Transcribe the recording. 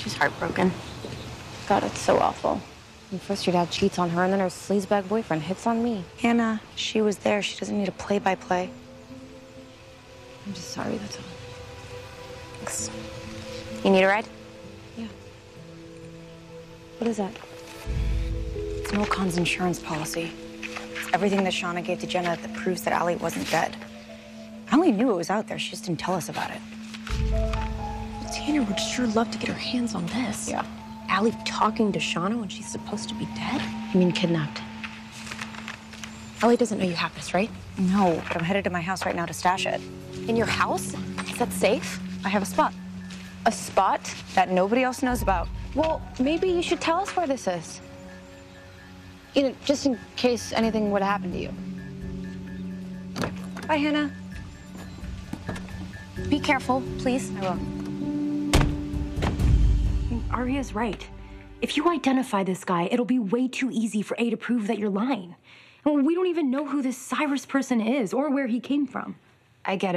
She's heartbroken. God, it's so awful. And first your dad cheats on her, and then her sleazebag boyfriend hits on me. Hannah, she was there. She doesn't need a play-by-play. I'm just sorry, that's all. Thanks. You need a ride? Yeah. What is that? It's Milcon's insurance policy. It's everything that Shauna gave to Jenna that proves that Allie wasn't dead. Allie knew it was out there. She just didn't tell us about it. Well, Tanner would sure love to get her hands on this. Yeah. Allie talking to Shauna when she's supposed to be dead? You mean kidnapped? Allie doesn't know you have this, right? No, but I'm headed to my house right now to stash it. In your house? Is that safe? I have a spot A spot? that nobody else knows about. Well, maybe you should tell us where this is. You know, just in case anything would happen to you. Bye, Hannah. Be careful, please. I will. Aria's right. If you identify this guy, it'll be way too easy for A to prove that you're lying. And we don't even know who this Cyrus person is or where he came from. I get it.